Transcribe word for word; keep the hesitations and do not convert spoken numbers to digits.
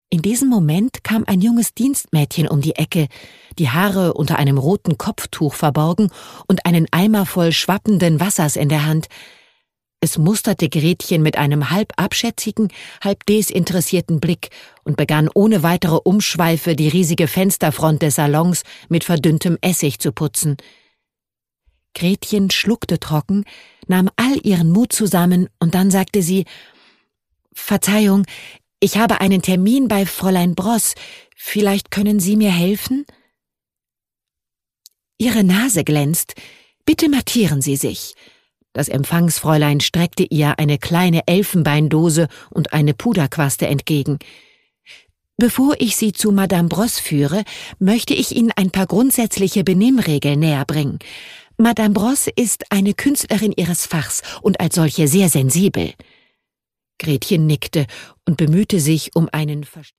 In diesem Moment kam ein junges Dienstmädchen um die Ecke, die Haare unter einem roten Kopftuch verborgen und einen Eimer voll schwappenden Wassers in der Hand. Es musterte Gretchen mit einem halb abschätzigen, halb desinteressierten Blick und begann ohne weitere Umschweife die riesige Fensterfront des Salons mit verdünntem Essig zu putzen. Gretchen schluckte trocken, nahm all ihren Mut zusammen und dann sagte sie: »Verzeihung, ich habe einen Termin bei Fräulein Broß. Vielleicht können Sie mir helfen?« »Ihre Nase glänzt. Bitte mattieren Sie sich.« Das Empfangsfräulein streckte ihr eine kleine Elfenbeindose und eine Puderquaste entgegen. »Bevor ich Sie zu Madame Broß führe, möchte ich Ihnen ein paar grundsätzliche Benimmregeln näherbringen. Madame Broß ist eine Künstlerin ihres Fachs und als solche sehr sensibel.« Gretchen nickte und bemühte sich um einen Verständnis.